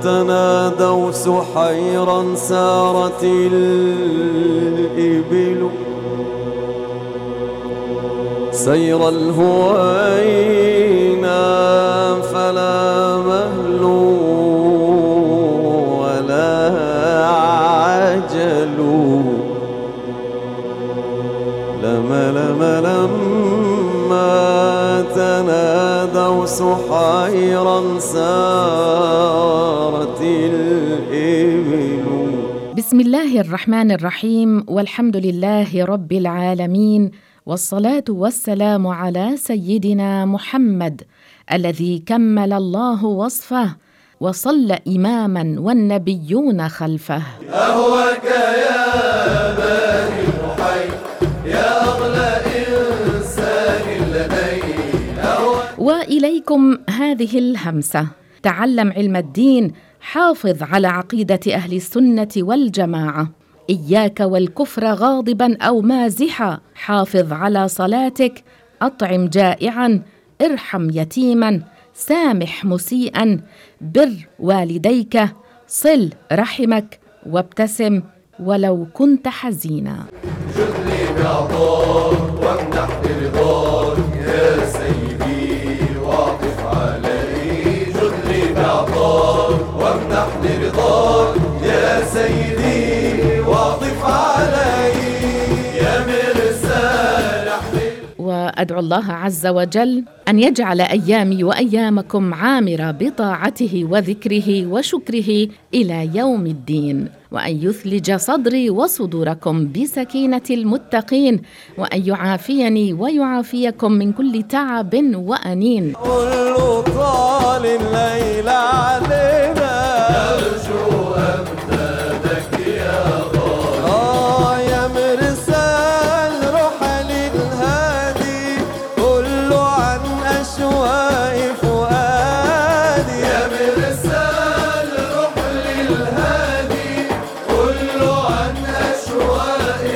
تنادوا سحيرا سارت الإبل سير الهوينا فلا مهل ولا عجل لما تنادوا سحيرا سارت الإبل. بسم الله الرحمن الرحيم، والحمد لله رب العالمين، والصلاة والسلام على سيدنا محمد الذي كمل الله وصفه وصلى إماما والنبيون خلفه. أهواك يا بني محي يا أغلى إنسان لدي. وإليكم هذه الهمسة: تعلم علم الدين، حافظ على عقيدة أهل السنة والجماعة، إياك والكفر غاضبا أو مازحا، حافظ على صلاتك، أطعم جائعا، ارحم يتيما، سامح مسيئا، بر والديك، صل رحمك، وابتسم ولو كنت حزينا. جدني بعطاك وامنحني رضاك يا سيدي واعطف علي. جدني بعطاك وامنحني رضاك يا سيدي واعطف علي يا مرسال. وأدعو الله عز وجل أن يجعل أيامي وأيامكم عامرة بطاعته وذكره وشكره إلى يوم الدين، وأن يثلج صدري وصدوركم بسكينة المتقين، وأن يعافيني ويعافيكم من كل تعب وأنين. كل طال الليل علينا نرجو أمدادك يا غالي يا مرسال رحل الهادي كل عن أشواق فؤادي. يا مرسال رحل الهادي كل عن أشواق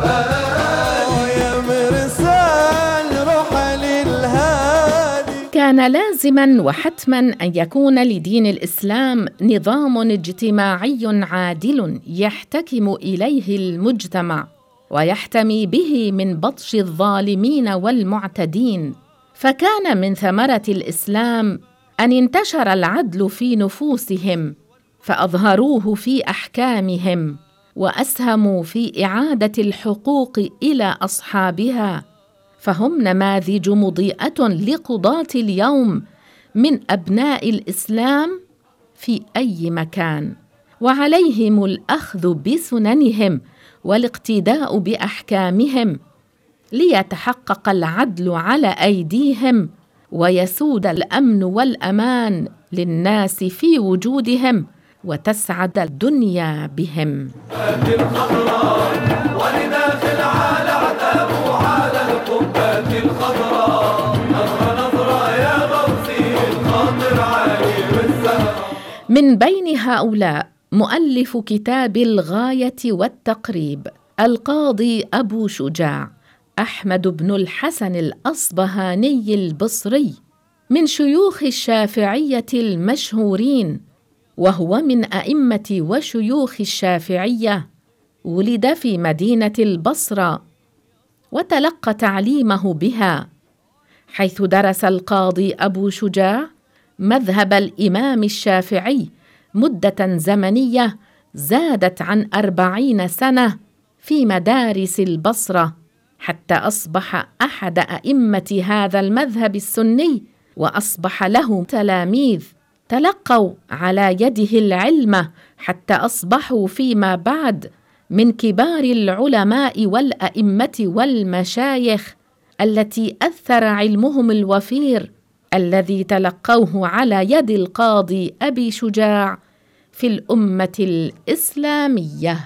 فؤادي. يا مرسال رحل الهادي. كان لازماً وحتماً أن يكون لدين الإسلام نظام اجتماعي عادل يحتكم إليه المجتمع ويحتمي به من بطش الظالمين والمعتدين، فكان من ثمرة الإسلام أن انتشر العدل في نفوسهم فأظهروه في أحكامهم وأسهموا في إعادة الحقوق إلى أصحابها، فهم نماذج مضيئة لقضاة اليوم من أبناء الإسلام في أي مكان، وعليهم الأخذ بسننهم والاقتداء بأحكامهم ليتحقق العدل على أيديهم ويسود الأمن والأمان للناس في وجودهم وتسعد الدنيا بهم. من بين هؤلاء مؤلف كتاب الغاية والتقريب القاضي أبو شجاع أحمد بن الحسن الأصبهاني البصري، من شيوخ الشافعية المشهورين، وهو من أئمة وشيوخ الشافعية. ولد في مدينة البصرة وتلقى تعليمه بها، حيث درس القاضي أبو شجاع مذهب الإمام الشافعي مدة زمنية زادت عن 40 سنة في مدارس البصرة، حتى أصبح أحد أئمة هذا المذهب السني، وأصبح له تلاميذ تلقوا على يده العلم حتى أصبحوا فيما بعد من كبار العلماء والأئمة والمشايخ التي أثر علمهم الوفير الذي تلقوه على يد القاضي أبي شجاع في الأمة الإسلامية.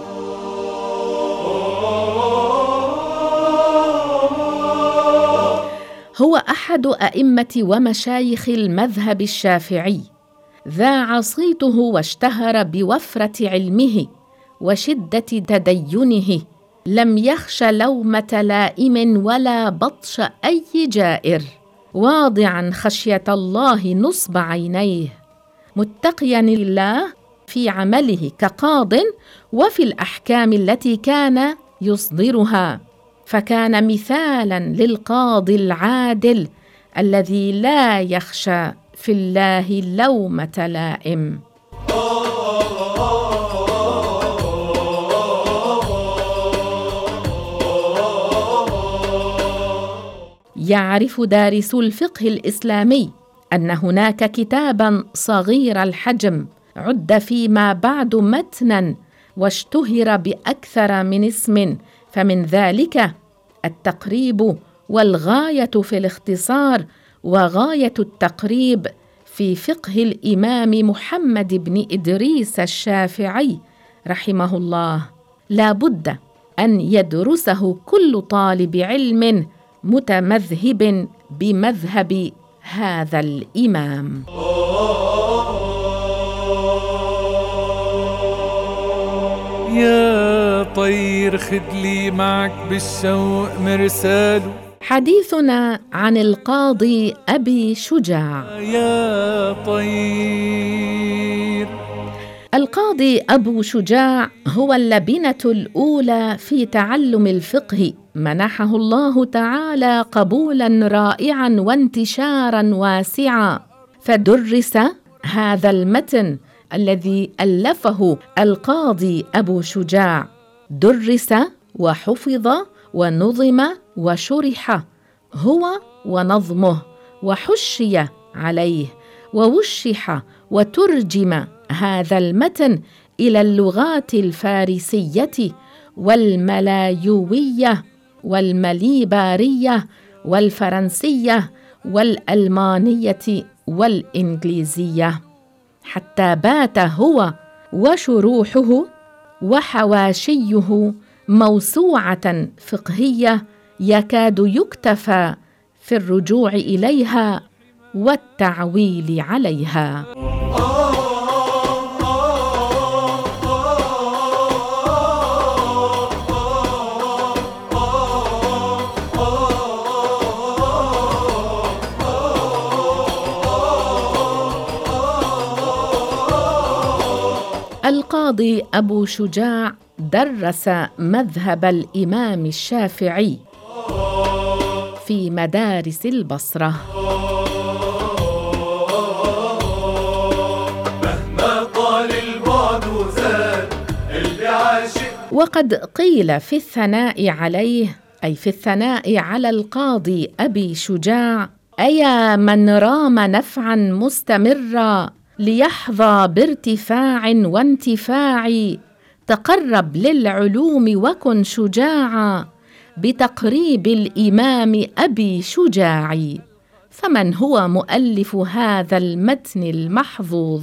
هو أحد أئمة ومشايخ المذهب الشافعي، ذاع صيته واشتهر بوفرة علمه وشدة تدينه، لم يخش لومة لائم ولا بطش أي جائر، واضعا خشية الله نصب عينيه، متقيا الله في عمله كقاض وفي الأحكام التي كان يصدرها، فكان مثالا للقاضي العادل الذي لا يخشى في الله لومة لائم. يعرف دارس الفقه الإسلامي أن هناك كتاباً صغير الحجم عد فيما بعد متناً واشتهر بأكثر من اسم، فمن ذلك التقريب والغاية في الاختصار وغاية التقريب في فقه الإمام محمد بن إدريس الشافعي رحمه الله. لا بد أن يدرسه كل طالب علم متمذهب بمذهب هذا الإمام. يا طير خدلي معك بالشوق مرسال. حديثنا عن القاضي أبي شجاع. يا طير. القاضي أبو شجاع هو اللبنة الأولى في تعلم الفقه، منحه الله تعالى قبولاً رائعاً وانتشاراً واسعاً، فدرس هذا المتن الذي ألفه القاضي أبو شجاع، درس وحفظ ونظم وشرح هو ونظمه، وحشي عليه ووشح وترجم هذا المتن إلى اللغات الفارسية والملايوية والمليبارية والفرنسية والألمانية والإنجليزية، حتى بات هو وشروحه وحواشيه موسوعة فقهية يكاد يكتفى في الرجوع إليها والتعويل عليها. القاضي أبو شجاع درس مذهب الإمام الشافعي في مدارس البصرة. مهما طال البعد زاد اللي عاشق. وقد قيل في الثناء عليه، أي في الثناء على القاضي أبي شجاع: أيا من رام نفعا مستمرا ليحظى بارتفاع وانتفاع، تقرب للعلوم وكن شجاعا بتقريب الإمام أبي شجاع. فمن هو مؤلف هذا المتن المحظوظ؟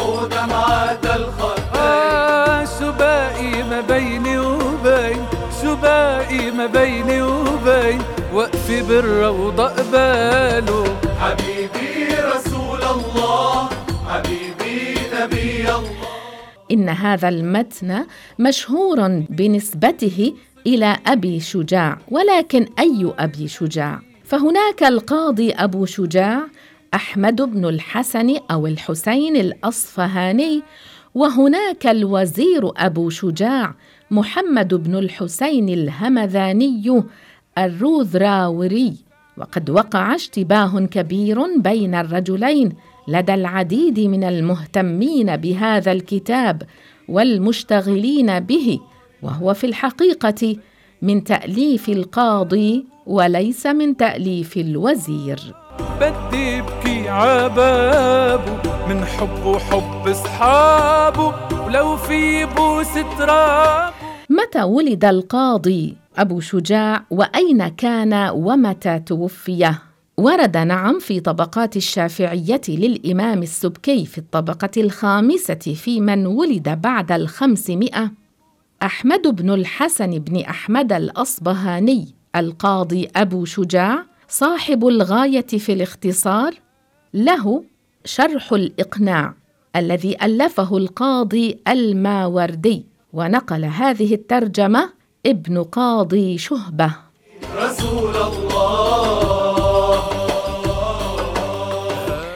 سبائي ما بيني وبين، سبائي ما بيني وبين، وقفي بالروضة قباله. حبيبي رسول الله، حبيبي نبي الله. إن هذا المتن مشهور بنسبته إلى أبي شجاع، ولكن أي أبي شجاع؟ فهناك القاضي أبو شجاع أحمد بن الحسن أو الحسين الأصفهاني، وهناك الوزير أبو شجاع محمد بن الحسين الهمذاني الروذراوري. وقد وقع اشتباه كبير بين الرجلين لدى العديد من المهتمين بهذا الكتاب والمشتغلين به، وهو في الحقيقة من تأليف القاضي وليس من تأليف الوزير. بدي ابكي عبابه من حب وحب اصحابه، ولو في بوس تراب. متى ولد القاضي أبو شجاع وأين كان ومتى توفي؟ ورد نعم في طبقات الشافعية للإمام السبكي في الطبقة الخامسة في من ولد بعد 500 أحمد بن الحسن بن أحمد الأصبهاني القاضي أبو شجاع صاحب الغاية في الاختصار، له شرح الإقناع الذي ألفه القاضي الماوردي، ونقل هذه الترجمة ابن قاضي شهبة. رسول الله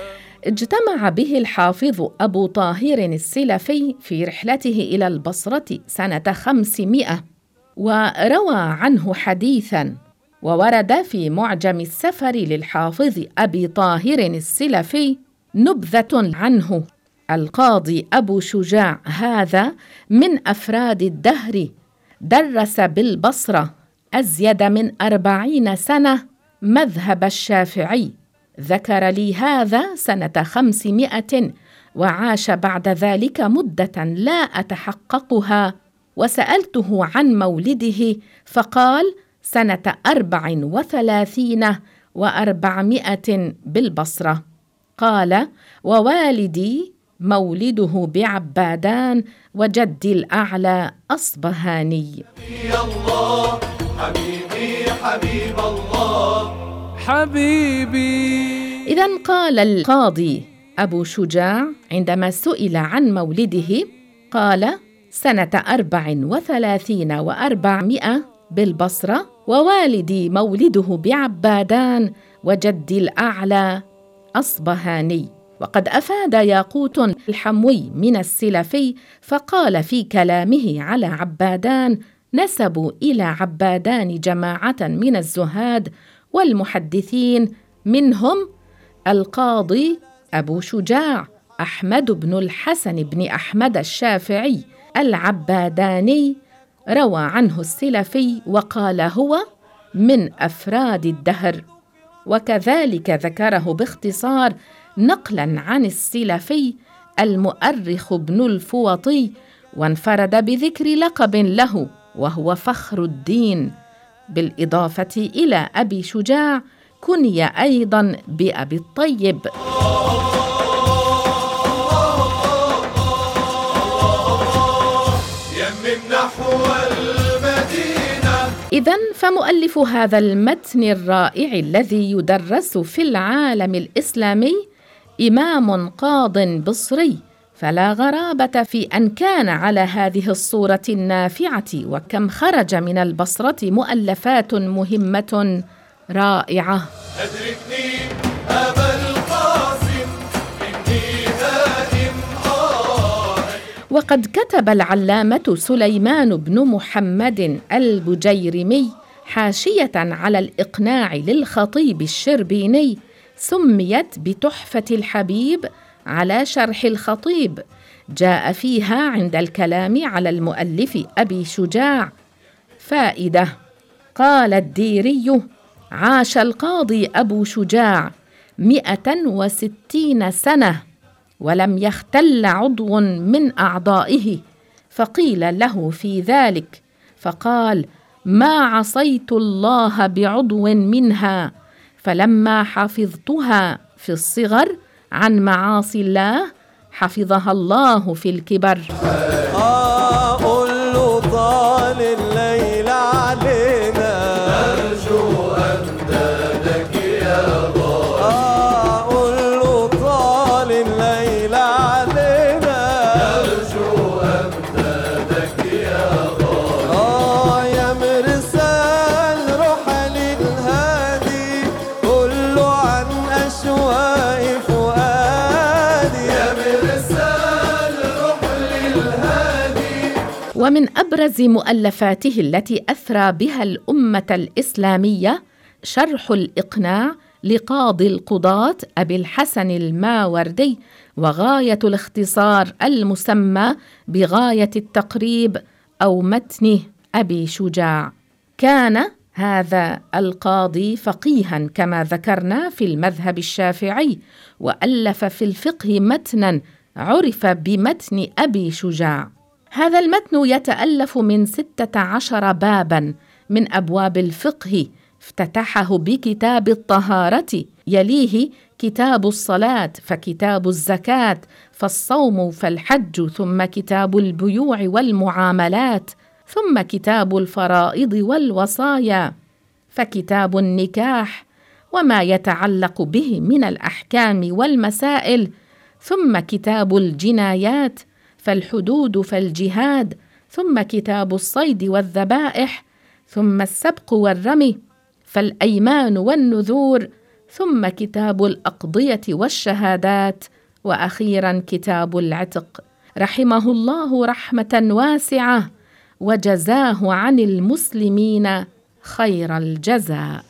اجتمع به الحافظ أبو طاهر السلفي في رحلته إلى البصرة سنة 500 وروى عنه حديثاً، وورد في معجم السفر للحافظ أبي طاهر السلفي نبذة عنه: القاضي أبو شجاع هذا من أفراد الدهر، درس بالبصرة أزيد من 40 سنة مذهب الشافعي، ذكر لي هذا سنة 500 وعاش بعد ذلك مدة لا أتحققها، وسألته عن مولده فقال سنة 34 و400 بالبصرة. قال: ووالدي مولده بعبادان وجدي الأعلى أصبهاني. يا الله حبيبي حبيب الله حبيبي. إذن قال القاضي أبو شجاع عندما سئل عن مولده قال سنة 34 و400 بالبصرة، ووالدي مولده بعبادان وجدي الأعلى أصبهاني. وقد أفاد ياقوت الحموي من السلفي فقال في كلامه على عبادان: نسبوا إلى عبادان جماعة من الزهاد والمحدثين، منهم القاضي أبو شجاع أحمد بن الحسن بن أحمد الشافعي العباداني، روى عنه السلفي وقال هو من أفراد الدهر. وكذلك ذكره باختصار نقلاً عن السلفي المؤرخ بن الفوطي، وانفرد بذكر لقب له وهو فخر الدين، بالإضافة إلى أبي شجاع كني أيضاً بأبي الطيب. إذن فمؤلف هذا المتن الرائع الذي يدرس في العالم الإسلامي إمام قاض بصري، فلا غرابة في أن كان على هذه الصورة النافعة، وكم خرج من البصرة مؤلفات مهمة رائعة. أدركني أبا القاسم إني هادم. وقد كتب العلامة سليمان بن محمد البجيرمي حاشية على الإقناع للخطيب الشربيني سميت بتحفة الحبيب على شرح الخطيب، جاء فيها عند الكلام على المؤلف أبي شجاع فائدة. قال الديري: عاش القاضي أبو شجاع 160 سنة ولم يختل عضو من أعضائه، فقيل له في ذلك فقال: ما عصيت الله بعضو منها، فلما حفظتها في الصغر عن معاصي الله حفظها الله في الكبر. قل له طال الليل علينا، أرجو أمدادك يا الله. قل له طال الليل علينا، أرجو أمدادك يا الله. يا مرسال روح للهادي، قل له عن أشواق فؤادي. يا مرسال روح للهادي. ومن أبرز مؤلفاته التي أثرى بها الأمة الإسلامية شرح الإقناع لقاضي القضاة أبي الحسن الماوردي، وغاية الاختصار المسمى بغاية التقريب أو متن أبي شجاع. كان هذا القاضي فقيها كما ذكرنا في المذهب الشافعي، وألف في الفقه متنا عرف بمتن أبي شجاع. هذا المتن يتألف من 16 بابا من أبواب الفقه، افتتحه بكتاب الطهارة، يليه كتاب الصلاة، فكتاب الزكاة، فالصوم، فالحج، ثم كتاب البيوع والمعاملات، ثم كتاب الفرائض والوصايا، فكتاب النكاح وما يتعلق به من الأحكام والمسائل، ثم كتاب الجنايات، فالحدود، فالجهاد، ثم كتاب الصيد والذبائح، ثم السبق والرمي، فالأيمان والنذور، ثم كتاب الأقضية والشهادات، وأخيرا كتاب العتق. رحمه الله رحمة واسعة، وجزاه عن المسلمين خير الجزاء.